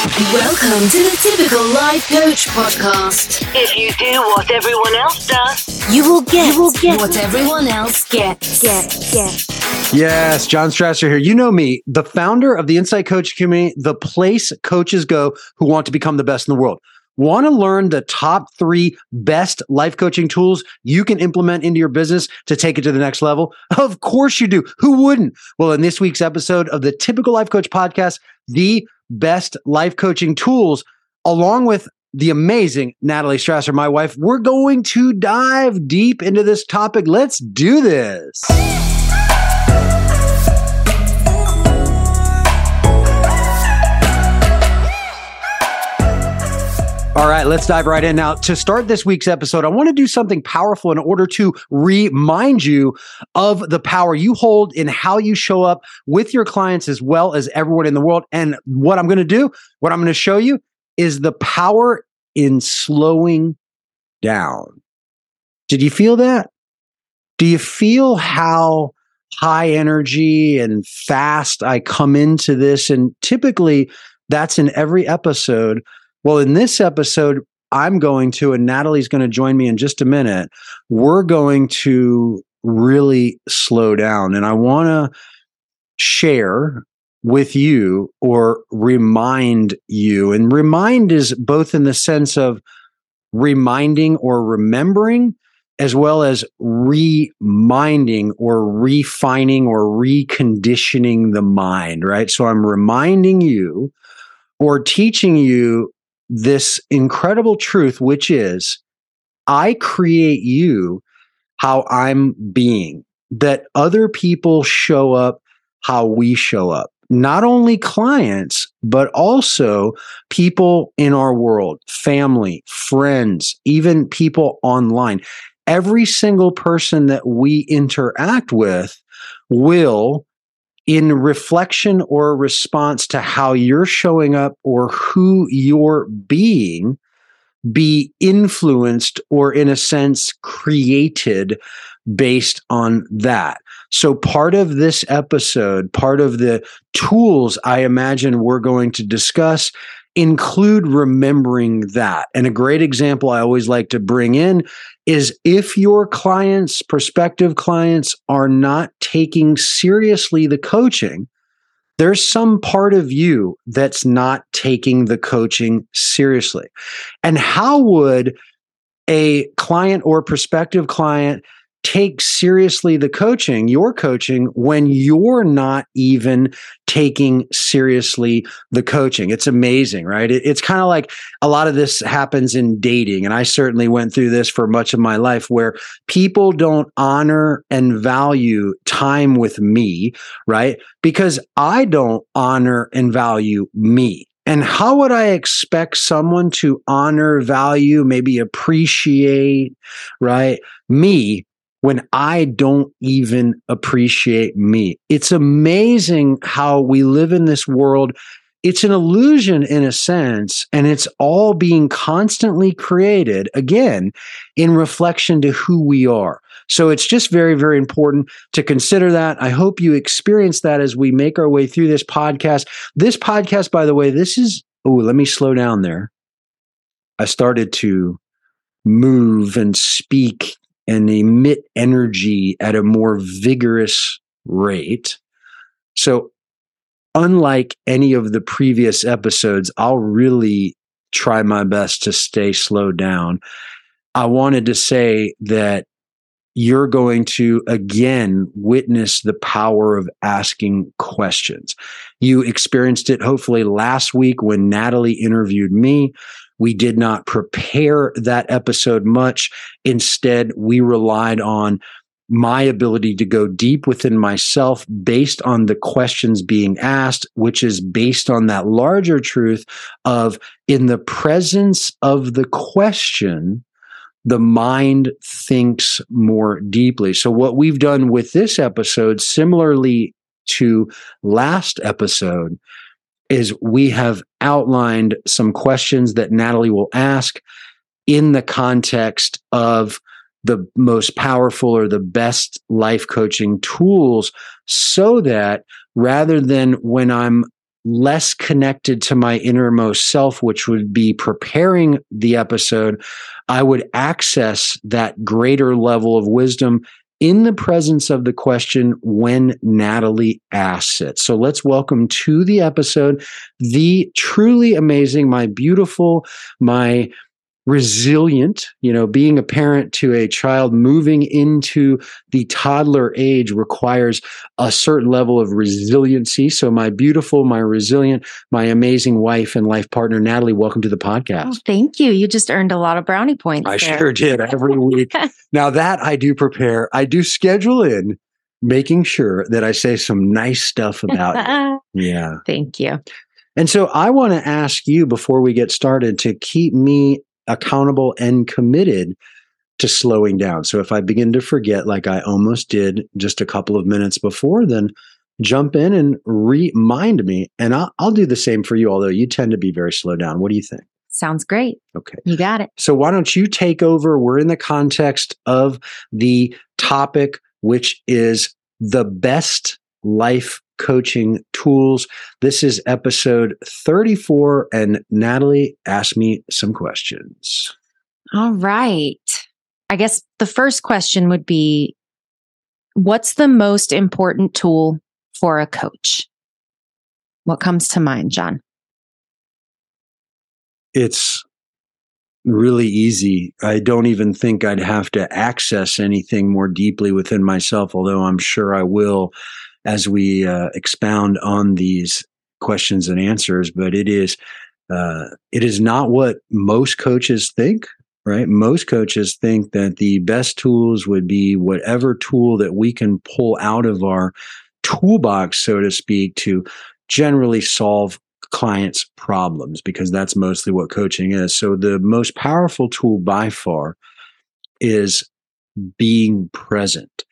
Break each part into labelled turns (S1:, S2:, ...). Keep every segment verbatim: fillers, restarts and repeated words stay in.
S1: Welcome to the Typical Life Coach Podcast.
S2: If you do what everyone else does,
S1: you will get, you will get what everyone else gets. Get, get.
S3: Yes, John Strasser here. You know me, the founder of the Insight Coach community, the place coaches go who want to become the best in the world. Want to learn the top three best life coaching tools you can implement into your business to take it to the next level? Of course you do. Who wouldn't? Well, in this week's episode of the Typical Life Coach Podcast, the best life coaching tools, along with the amazing Natalie Strasser, my wife, we're going to dive deep into this topic. Let's do this. All right, let's dive right in. Now, to start this week's episode, I want to do something powerful in order to remind you of the power you hold in how you show up with your clients as well as everyone in the world. And what I'm going to do, what I'm going to show you is the power in slowing down. Did you feel that? Do you feel how high energy and fast I come into this? And typically that's in every episode. Well, in this episode, I'm going to, and Natalie's going to join me in just a minute, we're going to really slow down. And I want to share with you or remind you. And remind is both in the sense of reminding or remembering, as well as reminding or refining or reconditioning the mind, right? So I'm reminding you or teaching you this incredible truth, which is I create you how I'm being, that other people show up how we show up. Not only clients, but also people in our world, family, friends, even people online. Every single person that we interact with will, in reflection or response to how you're showing up or who you're being, be influenced or, in a sense, created based on that. So part of this episode, part of the tools I imagine we're going to discuss include remembering that. And a great example I always like to bring in is if your clients, prospective clients, are not taking seriously the coaching, there's some part of you that's not taking the coaching seriously. And how would a client or prospective client take seriously the coaching, your coaching, when you're not even taking seriously the coaching? It's amazing, right? It, it's kind of like a lot of this happens in dating. And I certainly went through this for much of my life, where people don't honor and value time with me, right? Because I don't honor and value me. And how would I expect someone to honor, value, maybe appreciate, right, me, when I don't even appreciate me? It's amazing how we live in this world. It's an illusion in a sense, and it's all being constantly created, again, in reflection to who we are. So it's just very, very important to consider that. I hope you experience that as we make our way through this podcast. This podcast, by the way, this is, oh, let me slow down there. I started to move and speak and emit energy at a more vigorous rate. So unlike any of the previous episodes, I'll really try my best to stay slowed down. I wanted to say that you're going to, again, witness the power of asking questions. You experienced it hopefully last week when Natalie interviewed me. We did not prepare that episode much. Instead, we relied on my ability to go deep within myself based on the questions being asked, which is based on that larger truth of, in the presence of the question, the mind thinks more deeply. So what we've done with this episode, similarly to last episode, is we have outlined some questions that Natalie will ask in the context of the most powerful or the best life coaching tools, so that rather than when I'm less connected to my innermost self, which would be preparing the episode, I would access that greater level of wisdom in the presence of the question when Natalie asks it. So let's welcome to the episode the truly amazing, my beautiful, my resilient, you know, being a parent to a child moving into the toddler age requires a certain level of resiliency. So my beautiful, my resilient, my amazing wife and life partner, Natalie, welcome to the podcast.
S1: Oh, thank you. You just earned a lot of brownie points.
S3: I
S1: there.
S3: sure did every week. Now that I do prepare, I do schedule in making sure that I say some nice stuff about you. Yeah.
S1: Thank you.
S3: And so I want to ask you before we get started to keep me accountable and committed to slowing down. So if I begin to forget, like I almost did just a couple of minutes before, then jump in and remind me. And I'll, I'll do the same for you, although you tend to be very slow down. What do you think?
S1: Sounds great.
S3: Okay.
S1: You got it.
S3: So why don't you take over? We're in the context of the topic, which is the best life coaching tools. This is episode thirty-four, and Natalie asked me some questions.
S1: All right. I guess the first question would be, what's the most important tool for a coach? What comes to mind, John?
S3: It's really easy. I don't even think I'd have to access anything more deeply within myself, although I'm sure I will as we uh, expound on these questions and answers. But it is uh, it is not what most coaches think, right? Most coaches think that the best tools would be whatever tool that we can pull out of our toolbox, so to speak, to generally solve clients' problems, because that's mostly what coaching is. So the most powerful tool by far is being present.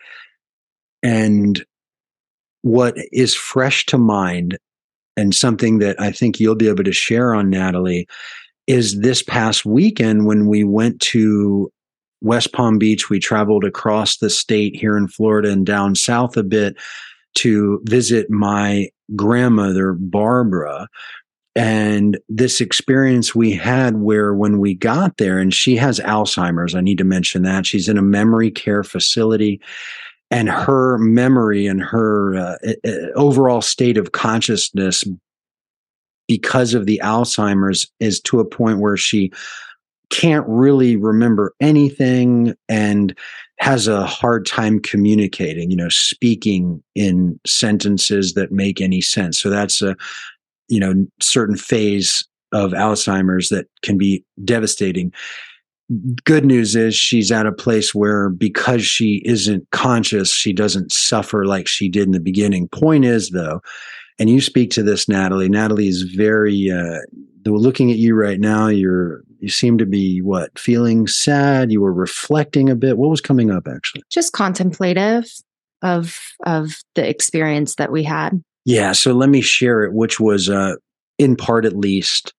S3: And what is fresh to mind, and something that I think you'll be able to share on, Natalie, is this past weekend when we went to West Palm Beach. We traveled across the state here in Florida and down south a bit to visit my grandmother, Barbara. And this experience we had where when we got there, and she has Alzheimer's, I need to mention that. She's in a memory care facility. And her memory and her uh, overall state of consciousness, because of the Alzheimer's, is to a point where she can't really remember anything and has a hard time communicating, you know, speaking in sentences that make any sense. So that's a, you know, certain phase of Alzheimer's that can be devastating. Good news is she's at a place where, because she isn't conscious, she doesn't suffer like she did in the beginning. Point is, though, and you speak to this, Natalie. Natalie is very, uh, looking at you right now, you're, you seem to be, what, feeling sad? You were reflecting a bit. What was coming up, actually?
S1: Just contemplative of, of the experience that we had.
S3: Yeah. So let me share it, which was, uh, in part at least,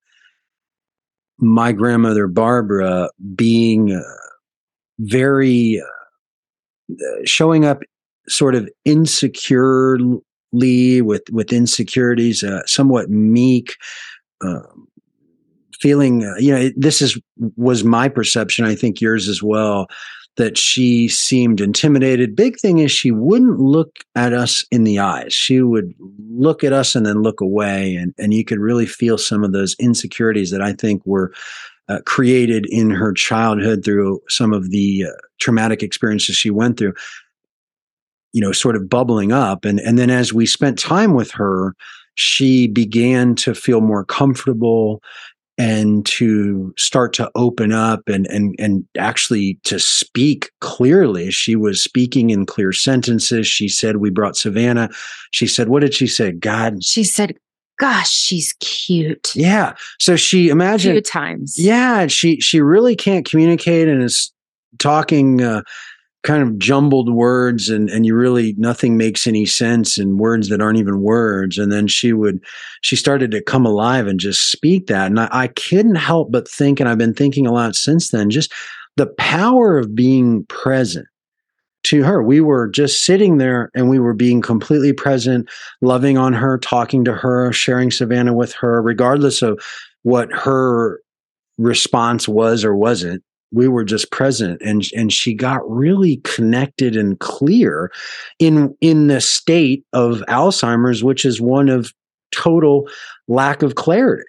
S3: my grandmother, Barbara, being uh, very, uh, showing up sort of insecurely with, with insecurities, uh, somewhat meek, uh, feeling, uh, you know, it, this is, was my perception. I think yours as well, that she seemed intimidated. Big thing is she wouldn't look at us in the eyes. She would look at us and then look away. And, and you could really feel some of those insecurities that I think were uh, created in her childhood through some of the uh, traumatic experiences she went through, you know, sort of bubbling up. And, and then as we spent time with her, she began to feel more comfortable and to start to open up and, and, and actually to speak clearly. She was speaking in clear sentences. She said, we brought Savannah. She said, what did she say? God.
S1: She said, gosh, she's cute.
S3: Yeah. So she imagined.
S1: A few times.
S3: Yeah. She, she really can't communicate and is talking, uh, kind of jumbled words, and, and you really, nothing makes any sense in words that aren't even words. And then she would, she started to come alive and just speak that. And I, I couldn't help but think, and I've been thinking a lot since then, just the power of being present. to her. We were just sitting there and we were being completely present, loving on her, talking to her, sharing Savannah with her, regardless of what her response was or wasn't. We were just present, and and she got really connected and clear in in the state of Alzheimer's, which is one of total lack of clarity.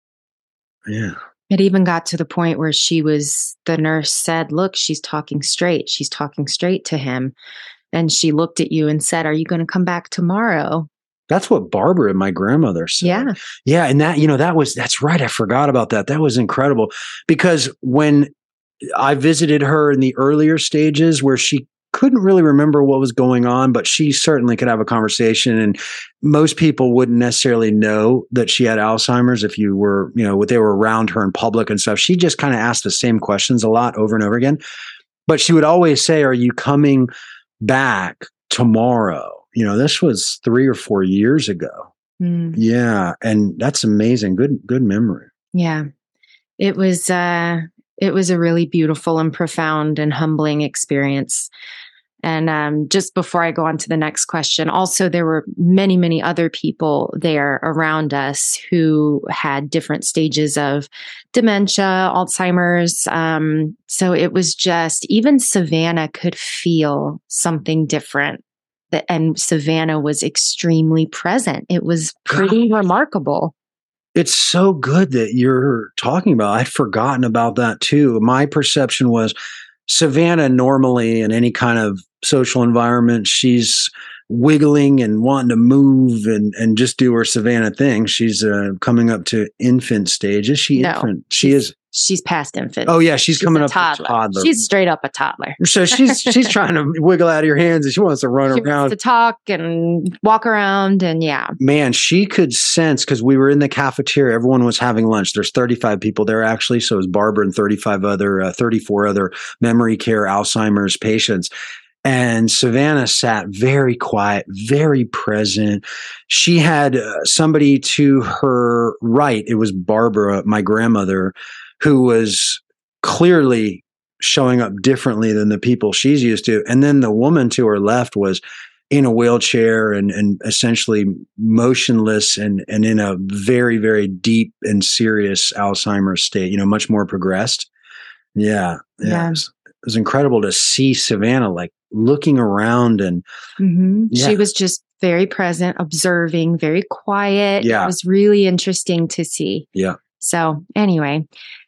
S3: Yeah.
S1: It even got to the point where she was, the nurse said, look, she's talking straight. She's talking straight to him. And she looked at you and said, are you going to come back tomorrow?
S3: That's what Barbara, my grandmother, said.
S1: Yeah.
S3: Yeah. And that, you know, that was, that's right. I forgot about that. That was incredible, because when I visited her in the earlier stages where she couldn't really remember what was going on, but she certainly could have a conversation. And most people wouldn't necessarily know that she had Alzheimer's if you were, you know, they were around her in public and stuff. She just kind of asked the same questions a lot over and over again. But she would always say, are you coming back tomorrow? You know, this was three or four years ago. Mm. Yeah. And that's amazing. Good, good memory.
S1: Yeah. It was, uh, it was a really beautiful and profound and humbling experience. And um, just before I go on to the next question, also, there were many, many other people there around us who had different stages of dementia, Alzheimer's. Um, so it was just, even Savannah could feel something different. And Savannah was extremely present. It was pretty God. remarkable.
S3: It's so good that you're talking about. I'd forgotten about that too. My perception was Savannah normally in any kind of social environment, she's wiggling and wanting to move and, and just do her Savannah thing. She's uh, coming up to infant stage. Is she
S1: no,
S3: infant? She is.
S1: She's past infant.
S3: Oh yeah, she's, she's coming up
S1: toddler.
S3: to toddler.
S1: She's straight up a toddler.
S3: So she's she's trying to wiggle out of your hands and she wants to run
S1: she
S3: around.
S1: Wants to talk and walk around and yeah.
S3: Man, she could sense, because we were in the cafeteria. Everyone was having lunch. There's thirty-five people there actually. So it was Barbara and thirty-five other, uh, thirty-four other memory care Alzheimer's patients. And Savannah sat very quiet, very present. She had uh, somebody to her right. It was Barbara, my grandmother, who was clearly showing up differently than the people she's used to. And then the woman to her left was in a wheelchair and, and essentially motionless and, and in a very, very deep and serious Alzheimer's state, you know, much more progressed. Yeah. Yeah. yeah. It, was, it was incredible to see Savannah like looking around and
S1: mm-hmm. yeah. She was just very present, observing, very quiet.
S3: Yeah.
S1: It was really interesting to see.
S3: Yeah.
S1: So anyway,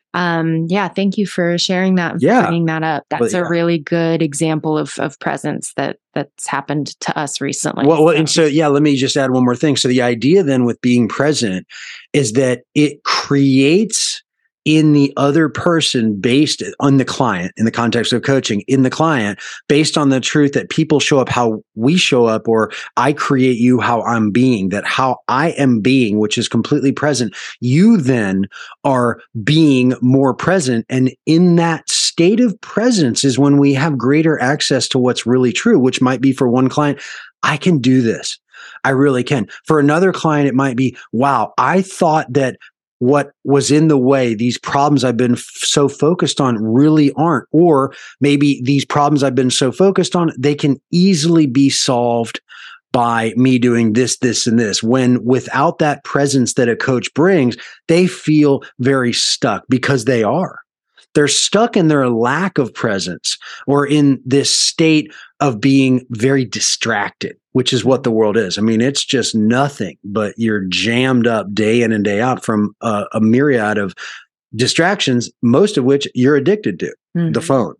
S1: um, yeah, thank you for sharing that and
S3: yeah.
S1: bringing that up. That's
S3: well, yeah.
S1: a really good example of, of presence that that's happened to us recently.
S3: Well, well, and so, yeah, let me just add one more thing. So the idea then with being present is that it creates in the other person, based on the client, in the context of coaching, in the client, based on the truth that people show up how we show up, or I create you how I'm being, that how I am being, which is completely present, you then are being more present. And in that state of presence is when we have greater access to what's really true, which might be for one client, I can do this. I really can. For another client, it might be, wow, I thought that what was in the way, these problems I've been f- so focused on really aren't. Or maybe these problems I've been so focused on, they can easily be solved by me doing this, this, and this. When without that presence that a coach brings, they feel very stuck because they are. They're stuck in their lack of presence or in this state of being very distracted, which is what the world is. I mean, it's just nothing but you're jammed up day in and day out from a, a myriad of distractions, most of which you're addicted to. Mm-hmm. The phone.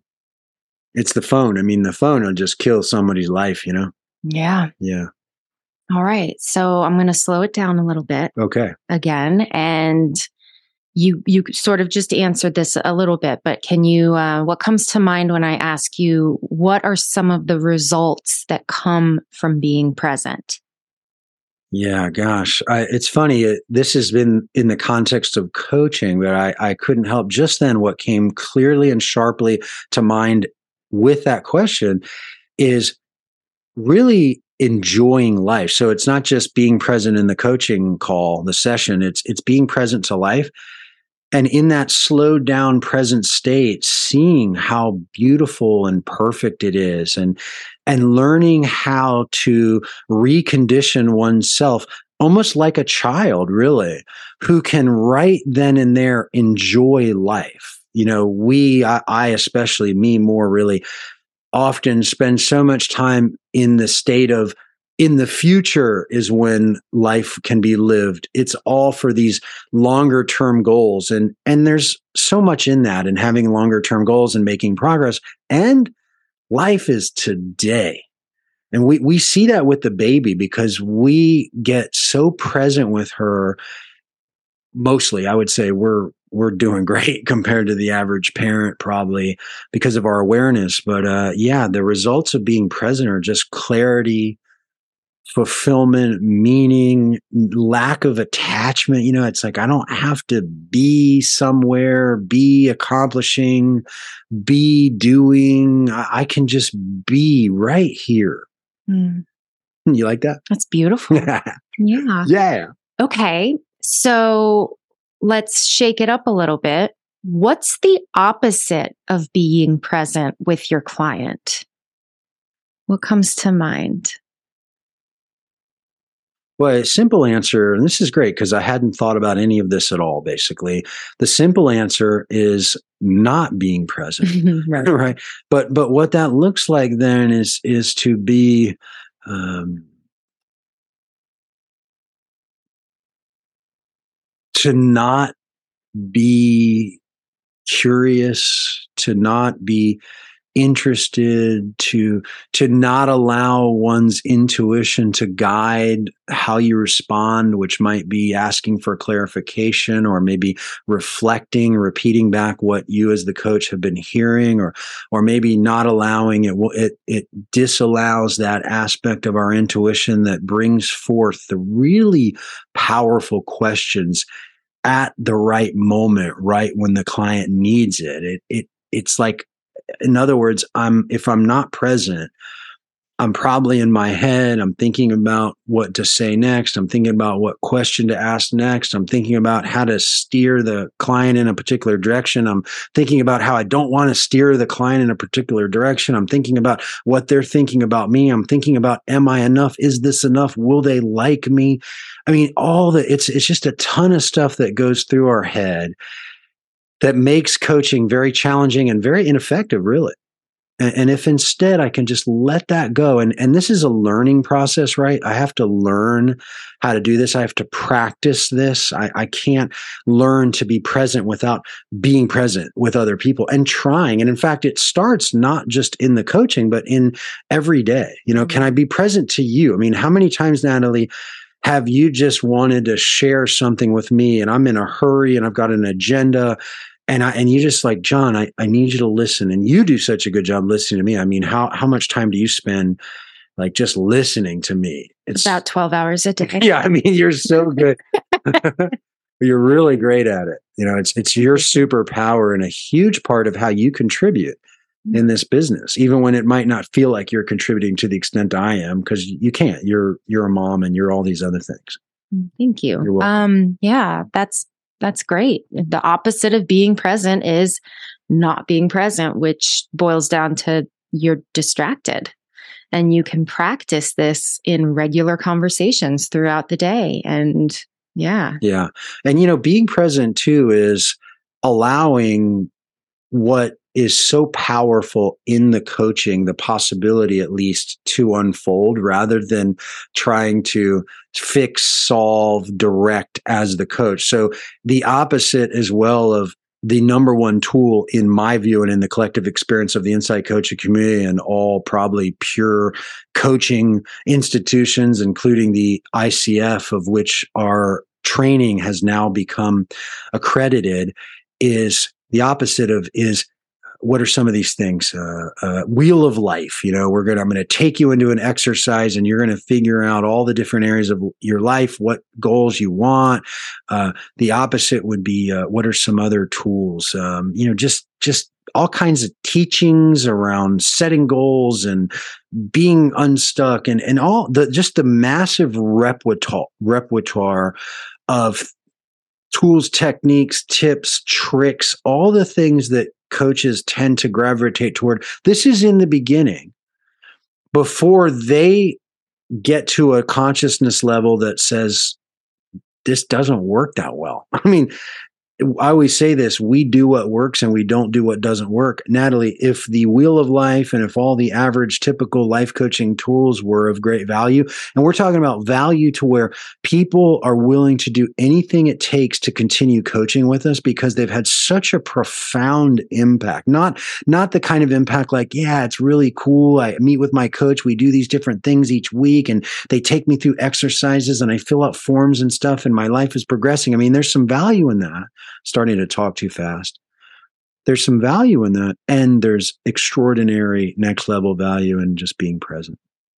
S3: It's the phone. I mean, the phone will just kill somebody's life, you know?
S1: Yeah.
S3: Yeah.
S1: All right. So I'm going to slow it down a little bit.
S3: Okay.
S1: Again. And You you sort of just answered this a little bit, but can you, uh, what comes to mind when I ask you, what are some of the results that come from being present?
S3: Yeah, gosh, I, it's funny. It, this has been in the context of coaching, but I, I couldn't help just then what came clearly and sharply to mind with that question is really enjoying life. So it's not just being present in the coaching call, the session, it's it's being present to life. and in that slowed down present state, seeing how beautiful and perfect it is, and and learning how to recondition oneself, almost like a child, really, who can right then and there enjoy life. You know, we, I, I especially, me more really, often spend so much time in the state of, in the future is when life can be lived. It's all for these longer term goals. And, and there's so much in that, and having longer term goals and making progress. And life is today. And we, we see that with the baby, because we get so present with her. Mostly, I would say we're, we're doing great compared to the average parent, probably because of our awareness. But, uh, yeah, the results of being present are just clarity, fulfillment, meaning, lack of attachment. You know, it's like, I don't have to be somewhere, be accomplishing, be doing. I, I can just be right here. Mm. You like that?
S1: That's beautiful. Yeah.
S3: Yeah.
S1: Okay. So let's shake it up a little bit. What's the opposite of being present with your client? What comes to mind?
S3: Well, a simple answer, and this is great because I hadn't thought about any of this at all, basically. The simple answer is not being present. right. right. But but what that looks like then is is to be um, to not be curious, to not be interested, to to not allow one's intuition to guide how you respond, which might be asking for clarification, or maybe reflecting, repeating back what you as the coach have been hearing, or or maybe not allowing it. It it disallows that aspect of our intuition that brings forth the really powerful questions at the right moment, right when the client needs it. It it it's like, in other words, I'm if I'm not present, I'm probably in my head. I'm thinking about what to say next. I'm thinking about what question to ask next. I'm thinking about how to steer the client in a particular direction. I'm thinking about how I don't want to steer the client in a particular direction. I'm thinking about what they're thinking about me. I'm thinking about, am I enough? Is this enough? Will they like me? I mean, all the, it's, it's just a ton of stuff that goes through our head that makes coaching very challenging and very ineffective, really. And, and if instead I can just let that go, and, and this is a learning process, right? I have to learn how to do this. I have to practice this. I, I can't learn to be present without being present with other people and trying. And in fact, it starts not just in the coaching, but in every day. You know, can I be present to you? I mean, how many times, Natalie, have you just wanted to share something with me and I'm in a hurry and I've got an agenda, and I, and you just like, John, I, I need you to listen, and you do such a good job listening to me. I mean, how, how much time do you spend like just listening to me?
S1: It's about twelve hours a day.
S3: Yeah. I mean, you're so good. You're really great at it. You know, it's, it's your superpower and a huge part of how you contribute in this business, even when it might not feel like you're contributing to the extent I am, because you can't. You're you're a mom and you're all these other things.
S1: Thank you. Um, yeah, that's that's great. The opposite of being present is not being present, which boils down to you're distracted. And you can practice this in regular conversations throughout the day. And yeah.
S3: Yeah. And you know, being present too is allowing what is so powerful in the coaching, the possibility at least, to unfold, rather than trying to fix, solve, direct as the coach. So the opposite as well of the number one tool, in my view, and in the collective experience of the Insight Coaching community and all probably pure coaching institutions, including the I C F, of which our training has now become accredited, is the opposite of is what are some of these things? Uh, uh, wheel of life. You know, we're going to, I'm going to take you into an exercise and you're going to figure out all the different areas of your life, what goals you want. Uh, the opposite would be, uh, what are some other tools? Um, you know, just, just all kinds of teachings around setting goals and being unstuck, and, and all the, just the massive repertoire, repertoire of tools, techniques, tips, tricks, all the things that coaches tend to gravitate toward. This is in the beginning before they get to a consciousness level that says, this doesn't work that well. I mean, I always say this, we do what works and we don't do what doesn't work. Natalie, if the wheel of life and if all the average typical life coaching tools were of great value, and we're talking about value to where people are willing to do anything it takes to continue coaching with us because they've had such a profound impact, not, not the kind of impact like, yeah, it's really cool. I meet with my coach. We do these different things each week and they take me through exercises and I fill out forms and stuff and my life is progressing. I mean, there's some value in that. Starting to talk too fast. There's some value in that. And there's extraordinary next level value in just being present.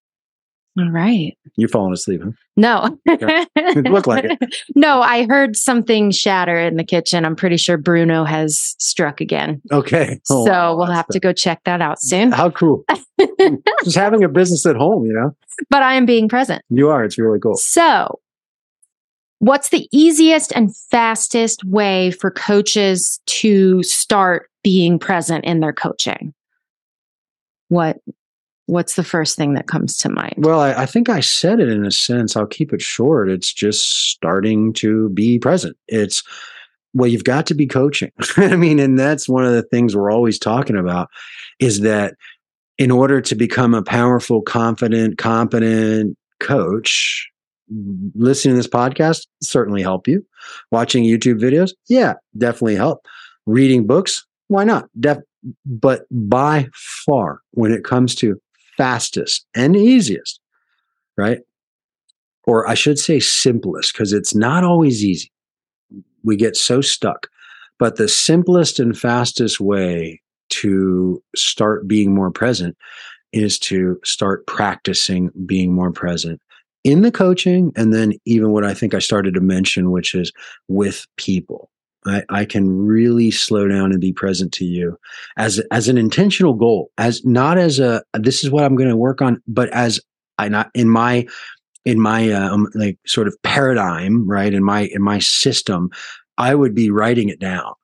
S1: All right.
S3: You're falling asleep, huh?
S1: No.
S3: Okay. It looked like it.
S1: No, I heard something shatter in the kitchen. I'm pretty sure Bruno has struck again.
S3: Okay.
S1: Oh, so we'll have to go check that out soon.
S3: How cool. Just having a business at home, you know?
S1: But I am being present.
S3: You are. It's really cool.
S1: So what's the easiest and fastest way for coaches to start being present in their coaching? What What's the first thing that comes to mind?
S3: Well, I, I think I said it in a sense. I'll keep it short. It's just starting to be present. It's, well, you've got to be coaching. I mean, and that's one of the things we're always talking about is that in order to become a powerful, confident, competent coach, listening to this podcast certainly help you. Watching YouTube videos, yeah, definitely help. Reading books, why not? Def- but by far, when it comes to fastest and easiest, right? Or I should say simplest, because it's not always easy. We get so stuck. But the simplest and fastest way to start being more present is to start practicing being more present in the coaching, and then even what I think I started to mention, which is with people. I, I can really slow down and be present to you as as an intentional goal, as not as a this is what I'm going to work on, but as I not in my in my uh, um, like sort of paradigm, right? In my in my system, I would be writing it down.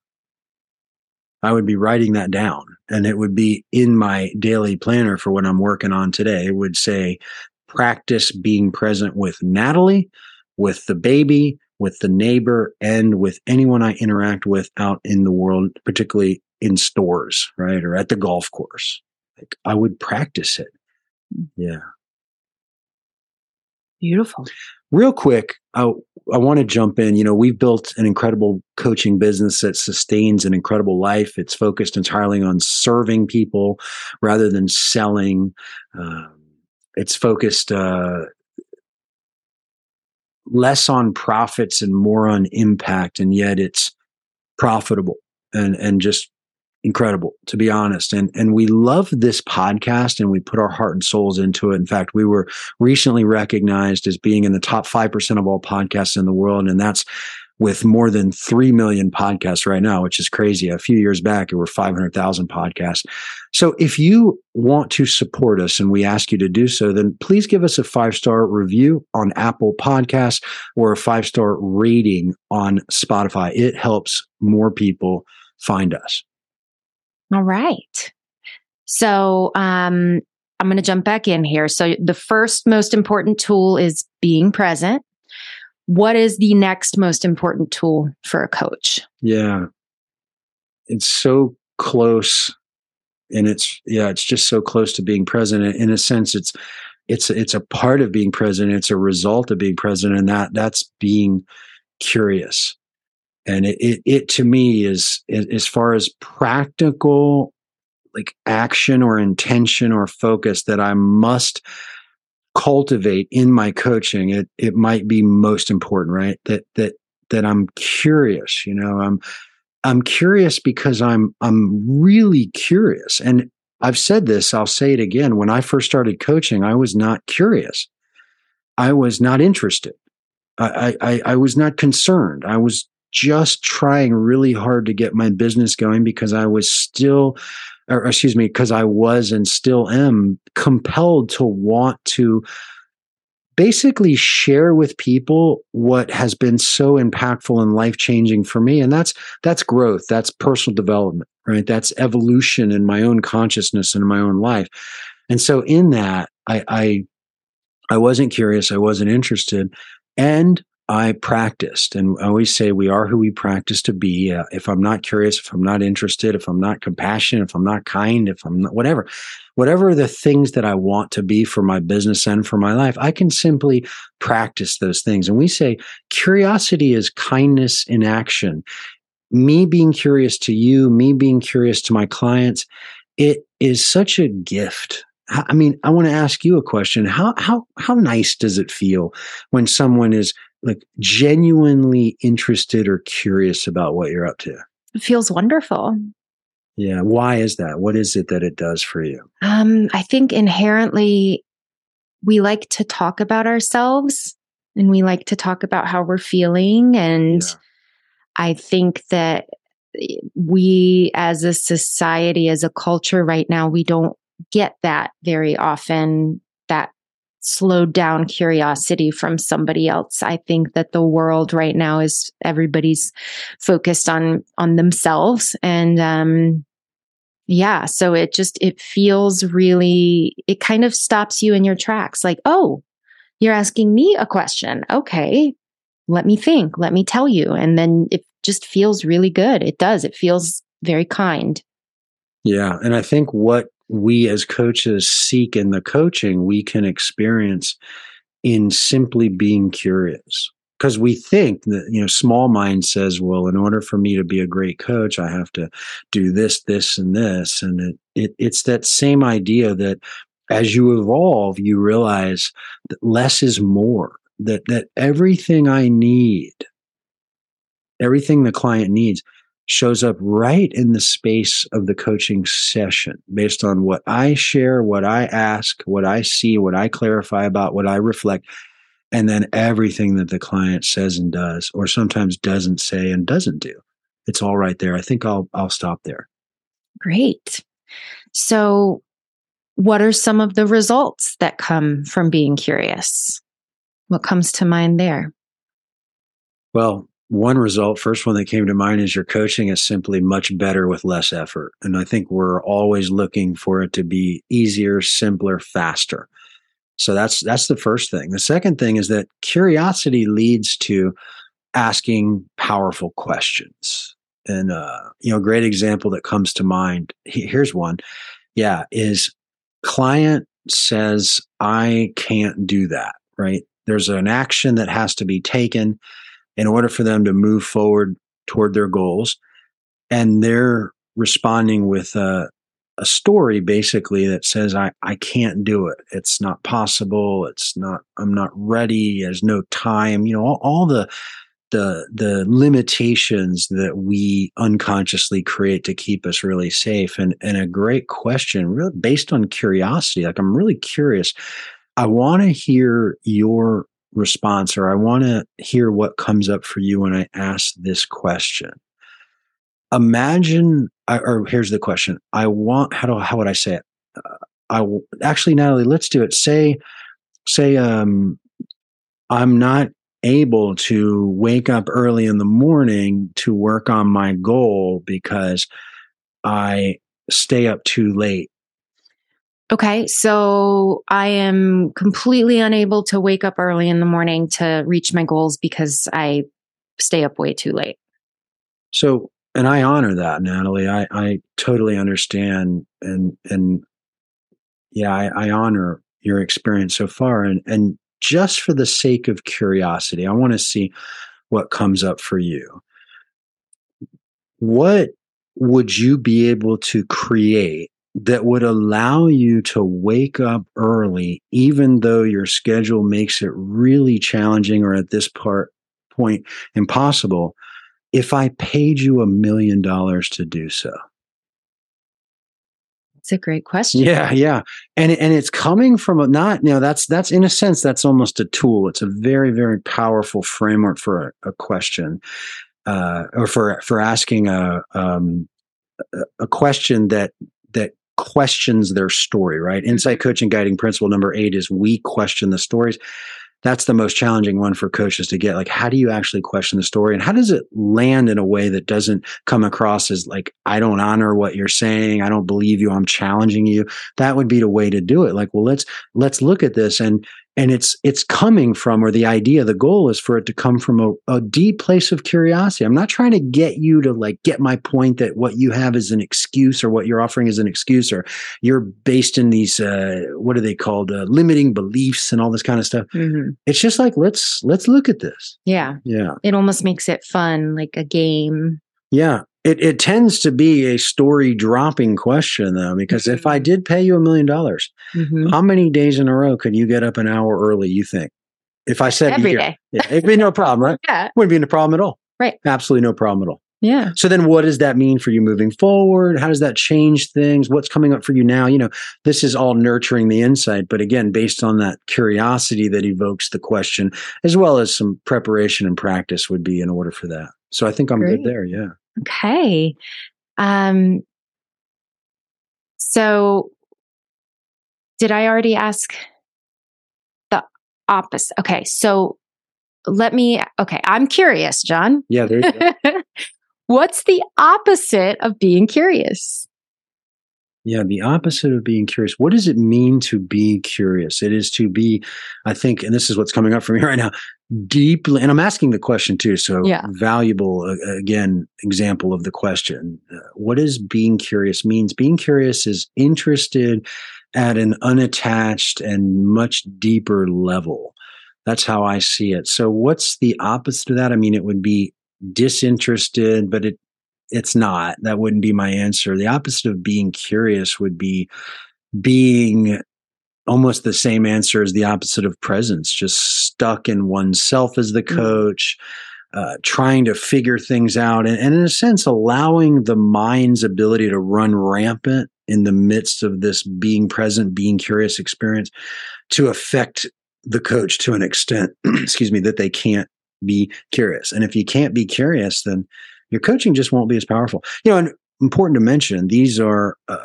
S3: I would be writing that down, and it would be in my daily planner for what I'm working on today. It would say, practice being present with Natalie, with the baby, with the neighbor, and with anyone I interact with out in the world, particularly in stores, right? Or at the golf course. Like I would practice it. Yeah.
S1: Beautiful.
S3: Real quick, I, I want to jump in. You know, we've built an incredible coaching business that sustains an incredible life. It's focused entirely on serving people rather than selling. Um, It's focused uh, less on profits and more on impact, and yet it's profitable and and just incredible, to be honest. And and we love this podcast, and we put our heart and souls into it. In fact, we were recently recognized as being in the top five percent of all podcasts in the world, and that's with more than three million podcasts right now, which is crazy. A few years back, there were five hundred thousand podcasts. So if you want to support us, and we ask you to do so, then please give us a five-star review on Apple Podcasts or a five-star rating on Spotify. It helps more people find us.
S1: All right. So um, I'm going to jump back in here. So the first most important tool is being present. What is the next most important tool for a coach?
S3: Yeah. It's so close. And it's, yeah, it's just so close to being present. In a sense, it's, it's, it's a part of being present. It's a result of being present. And that, that's being curious. And it, it, it to me is, as far as practical, like action or intention or focus that I must cultivate in my coaching, it it might be most important, right? That that that I'm curious, you know, I'm I'm curious because I'm I'm really curious. And I've said this, I'll say it again. When I first started coaching, I was not curious. I was not interested. I I, I was not concerned. I was just trying really hard to get my business going because I was still or excuse me, because I was and still am compelled to want to basically share with people what has been so impactful and life-changing for me. And that's that's growth, that's personal development, right? That's evolution in my own consciousness and in my own life. And so in that, I I, I wasn't curious, I wasn't interested, and I practiced. And I always say we are who we practice to be. Uh, if I'm not curious, if I'm not interested, if I'm not compassionate, if I'm not kind, if I'm not whatever, whatever the things that I want to be for my business and for my life, I can simply practice those things. And we say curiosity is kindness in action. Me being curious to you, me being curious to my clients, it is such a gift. I mean, I want to ask you a question. How how how nice does it feel when someone is like genuinely interested or curious about what you're up to?
S1: It feels wonderful.
S3: Yeah. Why is that? What is it that it does for you?
S1: Um, I think inherently we like to talk about ourselves and we like to talk about how we're feeling. And yeah. I think that we as a society, as a culture right now, we don't get that very often, that slowed down curiosity from somebody else. I think that the world right now is everybody's focused on on themselves, and um yeah, so it just it feels really, it kind of stops you in your tracks, like, oh, you're asking me a question, okay, let me think, let me tell you. And then it just feels really good. It does, it feels very kind.
S3: Yeah, and I think what we as coaches seek in the coaching, we can experience in simply being curious. Because we think that, you know, small mind says, well, in order for me to be a great coach, I have to do this, this, and this. And it, it it's that same idea that as you evolve, you realize that less is more, that that everything I need, everything the client needs, shows up right in the space of the coaching session based on what I share, what I ask, what I see, what I clarify about, what I reflect, and then everything that the client says and does, or sometimes doesn't say and doesn't do. It's all right there. I think I'll I'll stop there.
S1: Great. So what are some of the results that come from being curious? What comes to mind there?
S3: Well, one result, first one that came to mind is your coaching is simply much better with less effort. And I think we're always looking for it to be easier, simpler, faster. So that's that's the first thing. The second thing is that curiosity leads to asking powerful questions. And uh, you know, a great example that comes to mind, here's one. Yeah, is client says, I can't do that, right? There's an action that has to be taken in order for them to move forward toward their goals. And they're responding with a, a story basically that says, I, I can't do it. It's not possible. It's not, I'm not ready. There's no time, you know, all, all the, the, the limitations that we unconsciously create to keep us really safe. And, and a great question, really based on curiosity. Like, I'm really curious. I want to hear your response, or I want to hear what comes up for you when I ask this question. Imagine, or here's the question. I want, how do, how would I say it? Uh, I will, actually, Natalie, let's do it. Say, say, um, I'm not able to wake up early in the morning to work on my goal because I stay up too late.
S1: Okay, so I am completely unable to wake up early in the morning to reach my goals because I stay up way too late.
S3: So, and I honor that, Natalie. I, I totally understand. And, and yeah, I, I honor your experience so far. And, and just for the sake of curiosity, I want to see what comes up for you. What would you be able to create that would allow you to wake up early, even though your schedule makes it really challenging, or at this part point impossible, if I paid you a million dollars to do so?
S1: It's a great question.
S3: Yeah, yeah. And and it's coming from a, not, you know, that's that's in a sense, that's almost a tool. It's a very, very powerful framework for a, a question, uh, or for for asking a um, a question that that questions their story, right? Insight coaching guiding principle number eight is we question the stories. that's the most challenging one for coaches to get. Like, how do you actually question the story, and how does it land in a way that doesn't come across as like, I don't honor what you're saying, I don't believe you, I'm challenging you? That would be the way to do it. Like, well, let's let's look at this, and and it's it's coming from, or the idea, the goal is for it to come from a, a deep place of curiosity. I'm not trying to get you to like get my point that what you have is an excuse, or what you're offering is an excuse, or you're based in these uh, what are they called, uh, limiting beliefs and all this kind of stuff.
S1: Mm-hmm.
S3: It's just like, let's let's look at this.
S1: Yeah.
S3: Yeah.
S1: It almost makes it fun, like a game.
S3: Yeah. It it tends to be a story dropping question though, because
S1: mm-hmm.
S3: if I did pay you a million dollars,
S1: mm-hmm.
S3: how many days in a row could you get up an hour early, you think? If I said
S1: every
S3: here,
S1: day.
S3: Yeah, it'd be no problem, right?
S1: Yeah.
S3: Wouldn't be a problem at all.
S1: Right.
S3: Absolutely no problem at all.
S1: Yeah.
S3: So then what does that mean for you moving forward? How does that change things? What's coming up for you now? You know, this is all nurturing the insight, but again, based on that curiosity that evokes the question, as well as some preparation and practice would be in order for that. So I think I'm
S1: Great.
S3: good there. Yeah.
S1: Okay. Um, so did I already ask the opposite? Okay. So let me, okay. I'm curious, John.
S3: Yeah. There you go.
S1: What's the opposite of being curious?
S3: Yeah, the opposite of being curious. What does it mean to be curious? It is to be, I think, and this is what's coming up for me right now, deeply, and I'm asking the question too, so
S1: yeah.
S3: valuable, uh, again, example of the question. Uh, what does being curious means? Being curious is interested at an unattached and much deeper level. That's how I see it. So what's the opposite of that? I mean, it would be disinterested, but it it's not. That wouldn't be my answer. The opposite of being curious would be being almost the same answer as the opposite of presence, just stuck in oneself as the coach, uh, trying to figure things out, and, and in a sense, allowing the mind's ability to run rampant in the midst of this being present, being curious experience to affect the coach to an extent, excuse me, that they can't be curious. And if you can't be curious, then your coaching just won't be as powerful. You know, and important to mention, these are uh,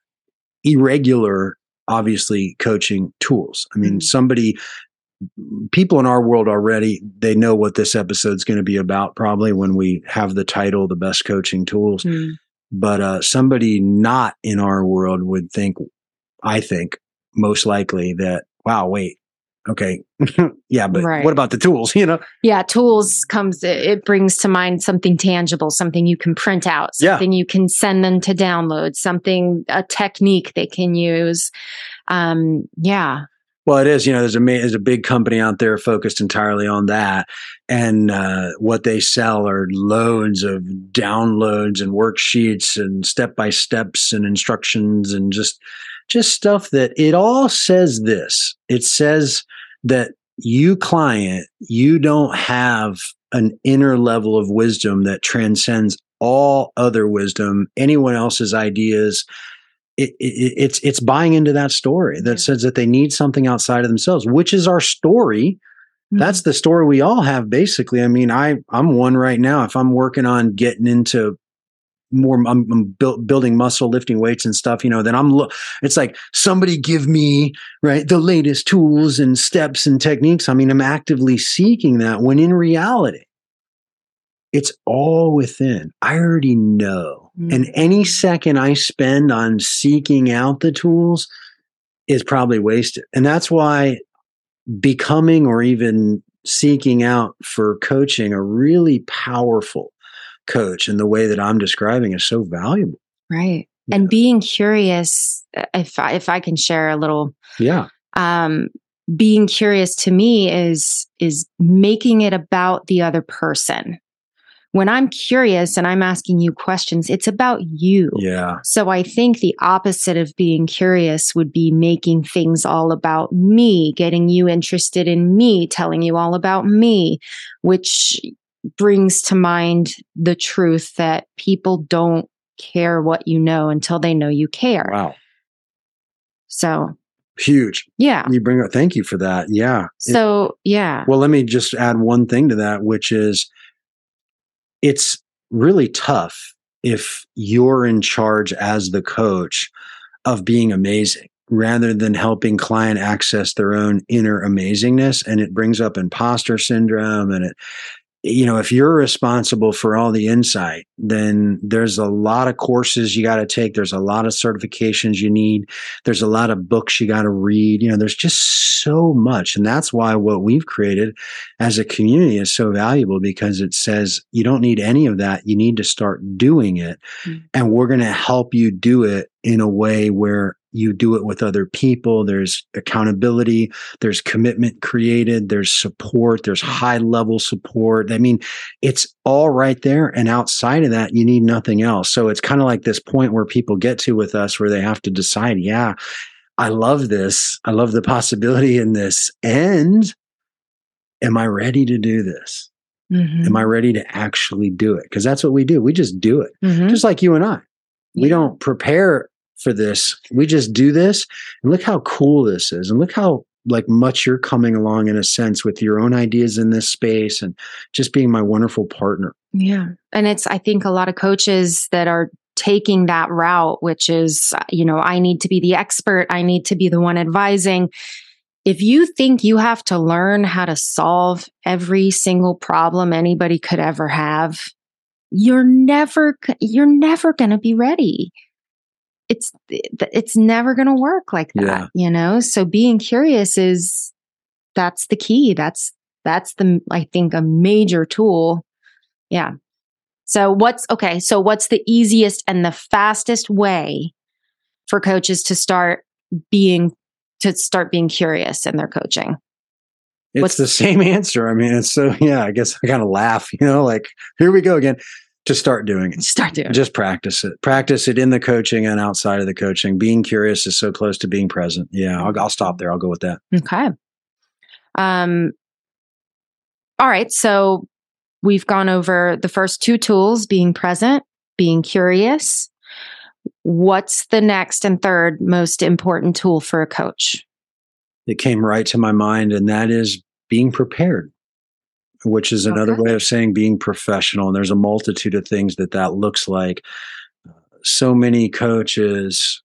S3: irregular, obviously, coaching tools. I mean, mm-hmm. somebody, people in our world already, they know what this episode's going to be about probably when we have the title, The Best Coaching Tools. Mm-hmm. But uh, somebody not in our world would think, I think, most likely that, wow, wait, okay. yeah, but right. What about the tools, you know?
S1: Yeah, tools comes, it brings to mind something tangible, something you can print out, something yeah. you can send them to download, something, a technique they can use. Um, yeah.
S3: Well, it is, you know, there's a, there's a big company out there focused entirely on that. And uh, what they sell are loads of downloads and worksheets and step-by-steps and instructions and just, just stuff that it all says this. It says that you, client, you don't have an inner level of wisdom that transcends all other wisdom, anyone else's ideas. It, it, it's it's buying into that story that yeah. says that they need something outside of themselves, which is our story. Mm-hmm. That's the story we all have, basically. I mean, I I'm one right now. If I'm working on getting into more, I'm, I'm build, building muscle, lifting weights and stuff, you know, then I'm, lo- it's like somebody give me, right, the latest tools and steps and techniques. I mean, I'm actively seeking that when in reality, it's all within. I already know. Mm-hmm. And any second I spend on seeking out the tools is probably wasted. And that's why becoming or even seeking out for coaching a really powerful coach in the way that I'm describing is so valuable.
S1: Right. Yeah. And being curious, if I, if I can share a little,
S3: yeah.
S1: Um, being curious to me is, is making it about the other person. When I'm curious and I'm asking you questions, it's about you.
S3: Yeah.
S1: So I think the opposite of being curious would be making things all about me, getting you interested in me, telling you all about me, which brings to mind the truth that people don't care what you know until they know you care.
S3: Wow.
S1: So
S3: huge.
S1: Yeah.
S3: You bring up, thank you for that. Yeah.
S1: So,
S3: it,
S1: yeah.
S3: Well, let me just add one thing to that, which is it's really tough if you're in charge as the coach of being amazing. rather than helping client access their own inner amazingness. And it brings up imposter syndrome. And it, you know, if you're responsible for all the insight, then there's a lot of courses you got to take. There's a lot of certifications you need. There's a lot of books you got to read. You know, there's just so much. And that's why what we've created as a community is so valuable, because it says you don't need any of that. You need to start doing it. Mm-hmm. And we're going to help you do it in a way where you do it with other people. There's accountability. There's commitment created. There's support. There's high level support. I mean, it's all right there. And outside of that, you need nothing else. So it's kind of like this point where people get to with us where they have to decide, yeah, I love this. I love the possibility in this. And am I ready to do this? Mm-hmm. Am I ready to actually do it? Because that's what we do. We just do it. Mm-hmm. Just like you and I. We yeah. don't prepare for this. We just do this, and look how cool this is. And look how like much you're coming along in a sense with your own ideas in this space and just being my wonderful partner.
S1: Yeah. And it's, I think a lot of coaches that are taking that route, which is, you know, I need to be the expert. I need to be the one advising. If you think you have to learn how to solve every single problem anybody could ever have, you're never, you're never going to be ready. It's, it's never going to work like that, yeah. you know? So being curious is, that's the key. That's, that's the, I think, a major tool. Yeah. So what's, okay. So what's the easiest and the fastest way for coaches to start being, to start being curious in their coaching?
S3: It's what's the same answer. I mean, it's so, yeah, I guess I kind of laugh, you know, like, here we go again. To start doing it.
S1: Start doing it.
S3: Just practice it. Practice it in the coaching and outside of the coaching. Being curious is so close to being present. Yeah, I'll, I'll stop there. I'll go with that.
S1: Okay. Um. All right. So we've gone over the first two tools, being present, being curious. What's the next and third most important tool for a coach?
S3: It came right to my mind, and that is being prepared, which is another okay. way of saying being professional. And there's a multitude of things that that looks like. So many coaches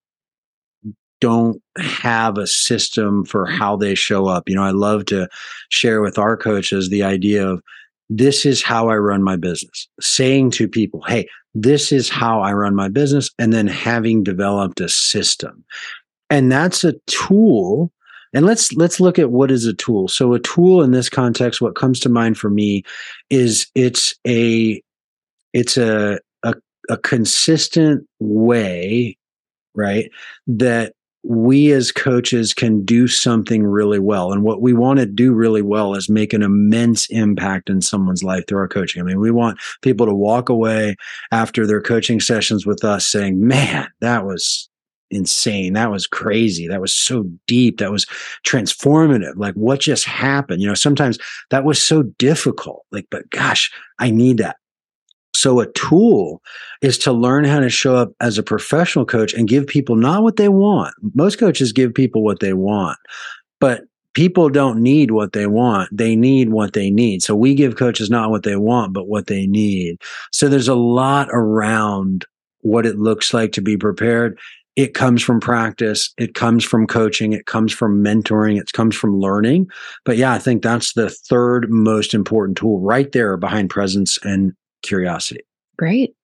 S3: don't have a system for how they show up. You know, I love to share with our coaches the idea of, this is how I run my business. Saying to people, hey, this is how I run my business. And then having developed a system. And that's a tool. And let's let's look at what is a tool. So a tool in this context, what comes to mind for me is it's a it's a a, a consistent way, right, that we as coaches can do something really well. And what we want to do really well is make an immense impact in someone's life through our coaching. I mean, we want people to walk away after their coaching sessions with us saying, man, that was insane. That was crazy. That was so deep. That was transformative. Like, what just happened? You know, sometimes that was so difficult. Like, but gosh, I need that. So a tool is to learn how to show up as a professional coach and give people not what they want. Most coaches give people what they want, but people don't need what they want. They need what they need. So we give coaches not what they want, but what they need. So there's a lot around what it looks like to be prepared. It comes from practice. It comes from coaching. It comes from mentoring. It comes from learning. But yeah, I think that's the third most important tool right there behind presence and curiosity.
S1: Great.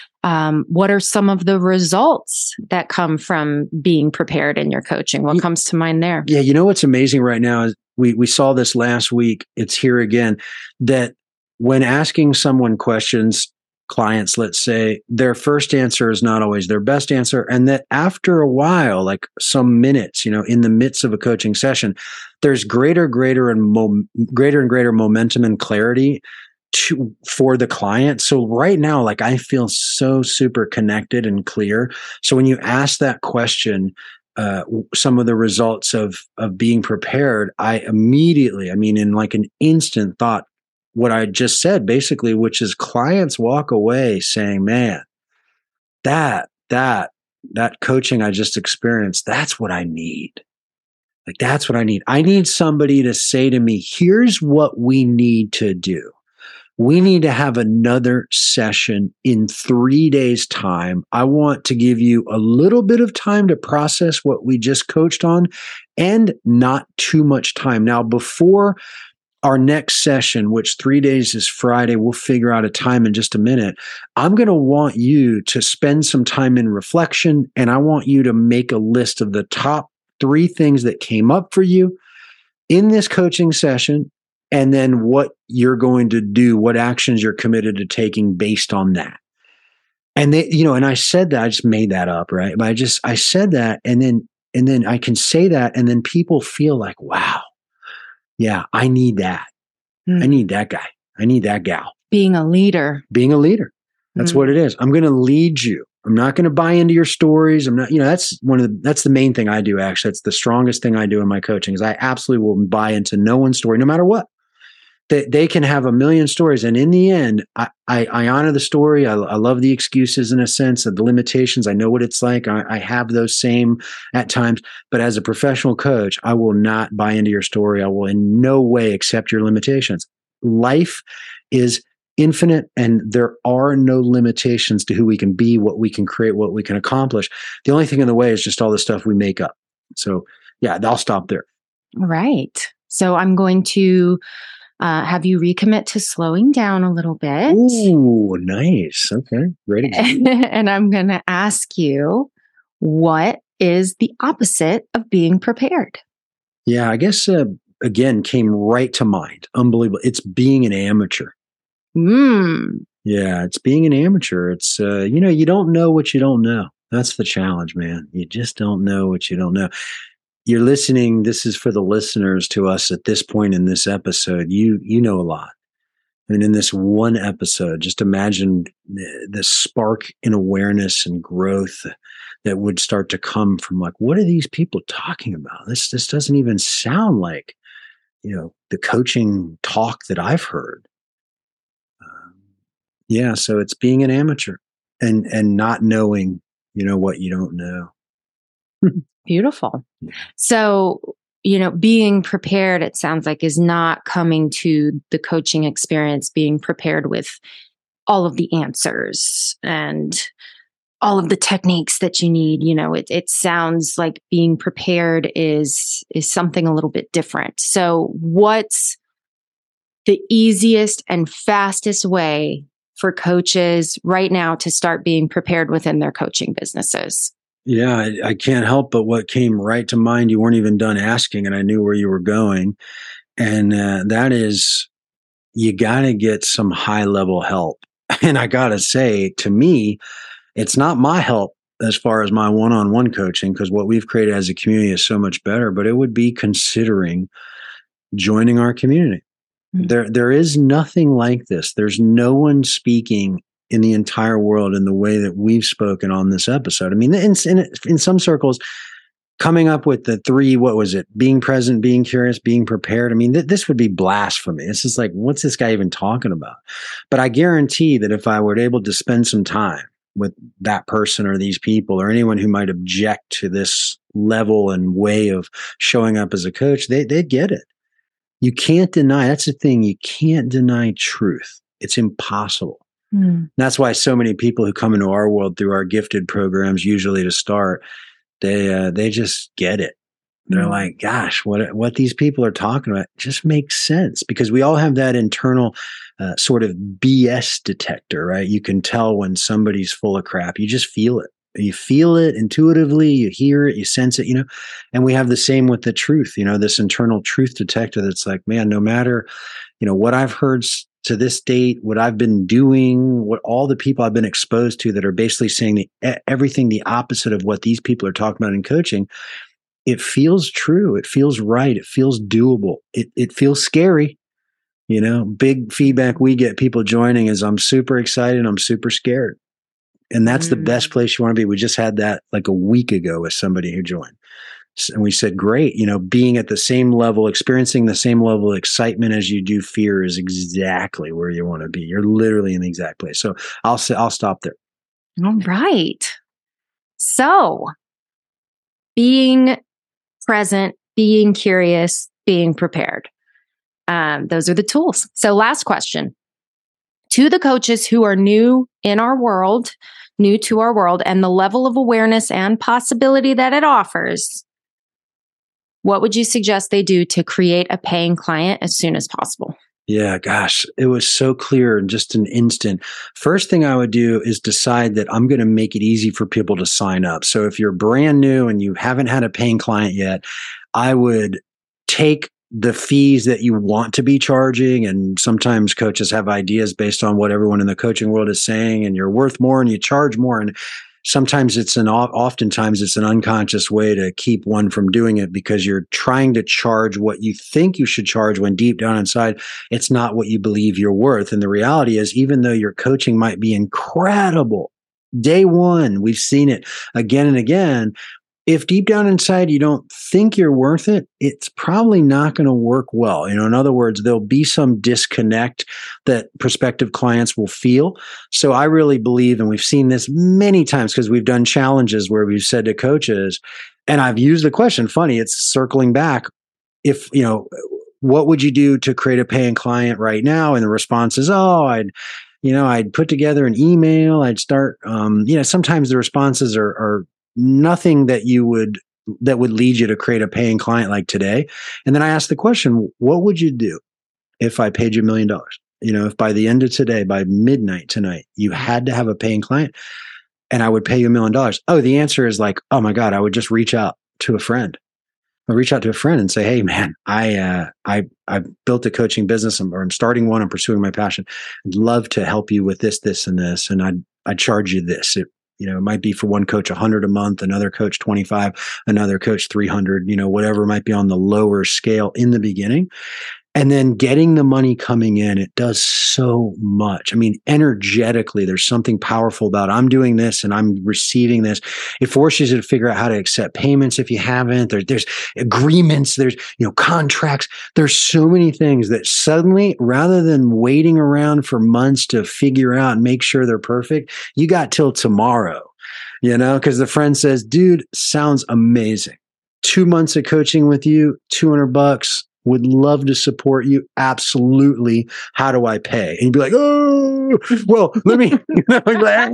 S1: Um, what are some of the results that come from being prepared in your coaching? What comes to mind there?
S3: Yeah, you know what's amazing right now is we we saw this last week. It's here again, that when asking someone questions, clients, let's say, their first answer is not always their best answer. And that after a while, like some minutes, you know, in the midst of a coaching session, there's greater, greater and mo- greater and greater momentum and clarity to, for the client. So right now, like, I feel so super connected and clear. So when you ask that question, uh, some of the results of, of being prepared, I immediately, I mean, in like an instant thought, what I just said, basically, which is clients walk away saying, man, that, that, that coaching I just experienced, that's what I need. Like, that's what I need. I need somebody to say to me, here's what we need to do. We need to have another session in three days' time. I want to give you a little bit of time to process what we just coached on and not too much time. Now, before our next session, which three days is Friday, we'll figure out a time in just a minute. I'm going to want you to spend some time in reflection, and I want you to make a list of the top three things that came up for you in this coaching session, and then what you're going to do, what actions you're committed to taking based on that. And they, you know, and I said that, I just made that up, right? But I just, I said that, and then, and then I can say that, and then people feel like, wow, yeah, I need that. Mm. I need that guy. I need that gal.
S1: Being a leader.
S3: Being a leader. That's mm. what it is. I'm going to lead you. I'm not going to buy into your stories. I'm not, you know, that's one of the, that's the main thing I do. Actually, that's the strongest thing I do in my coaching is I absolutely will buy into no one's story, no matter what. They, they can have a million stories. And in the end, I, I, I honor the story. I, I love the excuses in a sense of the limitations. I know what it's like. I, I have those same at times. But as a professional coach, I will not buy into your story. I will in no way accept your limitations. Life is infinite, and there are no limitations to who we can be, what we can create, what we can accomplish. The only thing in the way is just all the stuff we make up. So yeah, I'll stop there.
S1: Right. So I'm going to Uh, have you recommit to slowing down a little bit.
S3: Ooh, nice. Okay, great example.
S1: And I'm going to ask you, what is the opposite of being prepared?
S3: Yeah, I guess, uh, again, came right to mind. Unbelievable. It's being an amateur.
S1: Mm.
S3: Yeah, it's being an amateur. It's, uh, you know, you don't know what you don't know. That's the challenge, man. You just don't know what you don't know. You're listening. This is for the listeners to us at this point in this episode. You, you know a lot. And in this one episode, just imagine the, the spark in awareness and growth that would start to come from like, what are these people talking about? This, this doesn't even sound like, you know, the coaching talk that I've heard. Um, yeah. So it's being an amateur and, and not knowing, you know, what you don't know.
S1: Beautiful. So, you know, being prepared, it sounds like, is not coming to the coaching experience, being prepared with all of the answers and all of the techniques that you need. You know, it, it sounds like being prepared is, is something a little bit different. So what's the easiest and fastest way for coaches right now to start being prepared within their coaching businesses?
S3: Yeah, I, I can't help but what came right to mind. You weren't even done asking, and I knew where you were going. And uh, that is, you got to get some high level help. And I got to say, to me, it's not my help as far as my one on one coaching, because what we've created as a community is so much better, but it would be considering joining our community. Mm-hmm. There, there is nothing like this. There's no one speaking in the entire world in the way that we've spoken on this episode. I mean, in, in, in some circles, coming up with the three, what was it? Being present, being curious, being prepared. I mean, th- this would be blasphemy. It's just like, what's this guy even talking about? But I guarantee that if I were able to spend some time with that person or these people or anyone who might object to this level and way of showing up as a coach, they, they'd get it. You can't deny, that's the thing, you can't deny truth. It's impossible. Mm. That's why so many people who come into our world through our gifted programs, usually to start, they uh, they just get it. They're mm. like, gosh, what what these people are talking about just makes sense, because we all have that internal uh, sort of B S detector, right? You can tell when somebody's full of crap. You just feel it. You feel it intuitively, you hear it, you sense it, you know, and we have the same with the truth, you know, this internal truth detector that's like, man, no matter, you know, what I've heard to this date, what I've been doing, what all the people I've been exposed to that are basically saying the, everything the opposite of what these people are talking about in coaching, it feels true. It feels right. It feels doable. It it feels scary. You know, big feedback we get people joining is I'm super excited. I'm super scared. And that's mm. the best place you want to be. We just had that like a week ago with somebody who joined. And we said, great, you know, being at the same level, experiencing the same level of excitement as you do fear is exactly where you want to be. You're literally in the exact place. So I'll say, I'll stop there.
S1: All right. So being present, being curious, being prepared. Um, those are the tools. So last question. to the coaches who are new in our world, new to our world, and the level of awareness and possibility that it offers, what would you suggest they do to create a paying client as soon as possible?
S3: Yeah, gosh, it was so clear in just an instant. First thing I would do is decide that I'm going to make it easy for people to sign up. So if you're brand new and you haven't had a paying client yet, I would take the fees that you want to be charging. And sometimes coaches have ideas based on what everyone in the coaching world is saying, and you're worth more and you charge more. And sometimes it's an, oftentimes it's an unconscious way to keep one from doing it because you're trying to charge what you think you should charge when deep down inside, it's not what you believe you're worth. And the reality is, even though your coaching might be incredible, day one, we've seen it again and again. If deep down inside you don't think you're worth it, it's probably not going to work well. You know, in other words, there'll be some disconnect that prospective clients will feel. So I really believe, and we've seen this many times because we've done challenges where we've said to coaches, and I've used the question, funny, it's circling back. If, you know, what would you do to create a paying client right now? And the response is, oh, I'd, you know, I'd put together an email. I'd start, um, you know, sometimes the responses are, are nothing that you would, that would lead you to create a paying client like today. And then I asked the question, what would you do if I paid you a million dollars? You know, if by the end of today, by midnight tonight, you had to have a paying client and I would pay you a million dollars. Oh, the answer is like, oh my God, I would just reach out to a friend. I reach out to a friend and say, hey man, I, uh, I, I built a coaching business or I'm starting one. I'm pursuing my passion. I'd love to help you with this, this, and this. And I'd, I'd charge you this. It, You know, it might be for one coach a hundred a month, another coach twenty-five, another coach three hundred, you know, whatever might be on the lower scale in the beginning. And then getting the money coming in, it does so much. I mean, energetically, there's something powerful about I'm doing this and I'm receiving this. It forces you to figure out how to accept payments if you haven't. There, there's agreements, there's, you know, contracts. There's so many things that suddenly, rather than waiting around for months to figure out and make sure they're perfect, you got till tomorrow, you know, because the friend says, dude, sounds amazing. Two months of coaching with you, two hundred bucks. Would love to support you. Absolutely. How do I pay? And you'd be like, oh, well, let me, you know, like,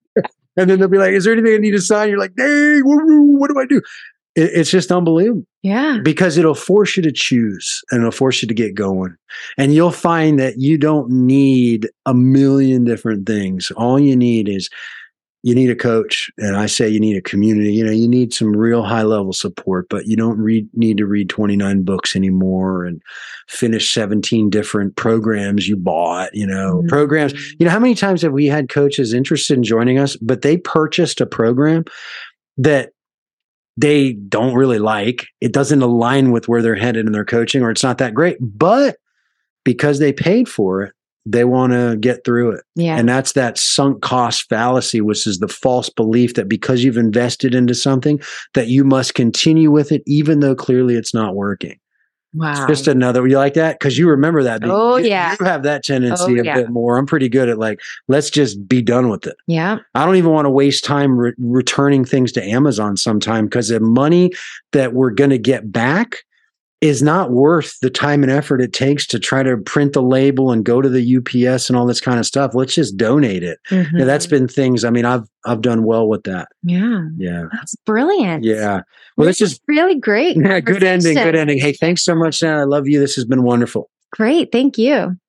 S3: and then they'll be like, is there anything I need to sign? You're like, dang, what do I do? It, it's just unbelievable.
S1: Yeah.
S3: Because it'll force you to choose and it'll force you to get going. And you'll find that you don't need a million different things. All you need is you need a coach, and I say you need a community. You know, you need some real high level support, but you don't read, need to read twenty-nine books anymore and finish seventeen different programs you bought, you know, mm-hmm. programs. You know, how many times have we had coaches interested in joining us, but they purchased a program that they don't really like. It doesn't align with where they're headed in their coaching, or it's not that great, but because they paid for it, they want to get through it.
S1: Yeah.
S3: And that's that sunk cost fallacy, which is the false belief that because you've invested into something that you must continue with it, even though clearly it's not working.
S1: Wow.
S3: It's just another, you like that? Because you remember that.
S1: Oh,
S3: you,
S1: yeah.
S3: You have that tendency
S1: oh,
S3: a
S1: yeah.
S3: bit more. I'm pretty good at like, let's just be done with it.
S1: Yeah.
S3: I don't even want to waste time re- returning things to Amazon sometime because the money that we're going to get back is not worth the time and effort it takes to try to print the label and go to the U P S and all this kind of stuff. Let's just donate it. Mm-hmm. Now, that's been things, I mean, I've I've done well with that.
S1: Yeah.
S3: Yeah.
S1: That's brilliant.
S3: Yeah. Well, this, this is
S1: really great.
S3: Yeah, good ending. Good ending. Hey, thanks so much, Shannon. I love you. This has been wonderful.
S1: Great. Thank you.